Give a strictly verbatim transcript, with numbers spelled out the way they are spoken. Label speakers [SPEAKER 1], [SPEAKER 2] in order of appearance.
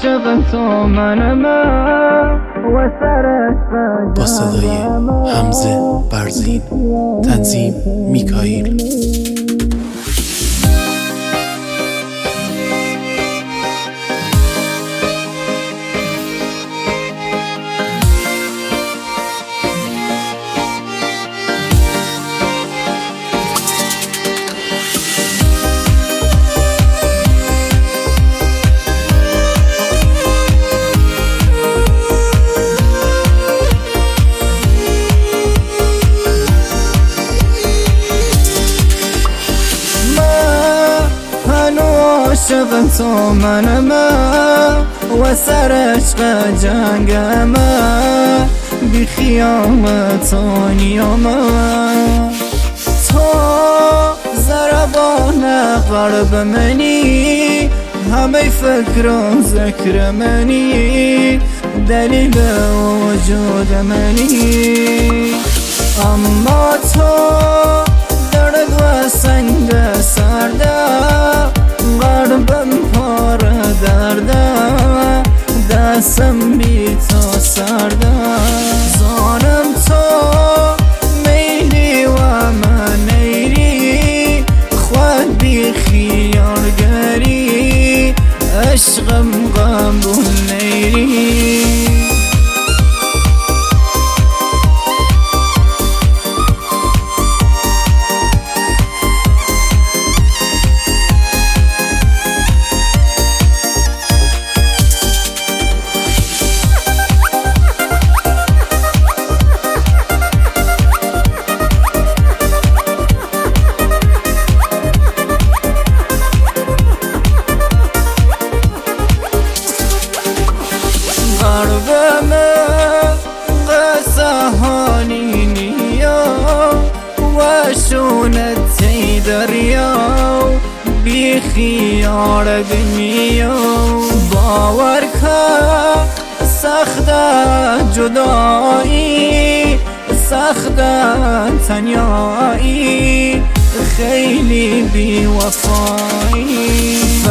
[SPEAKER 1] عاشق تو منم و سرش
[SPEAKER 2] با صدای حمزه برزین، تنظیم میکائیل.
[SPEAKER 1] عاشق تو منم و سر عشق جنگم بی خیامتانیم تو ضربان قلب منی همه فکر و ذکر منی دلیل وجود منی اما تو درد و سنگ سرده قلبم پر درده دستم بی تو سرده زانم تو میری و من نیری خود بی خیالگری عشقم قبول نیری قلبم قصه هانینیا و شونتی دریا بی خیال دنیا باور کن سخت جدایی سخت تنیایی خیلی بی وفایی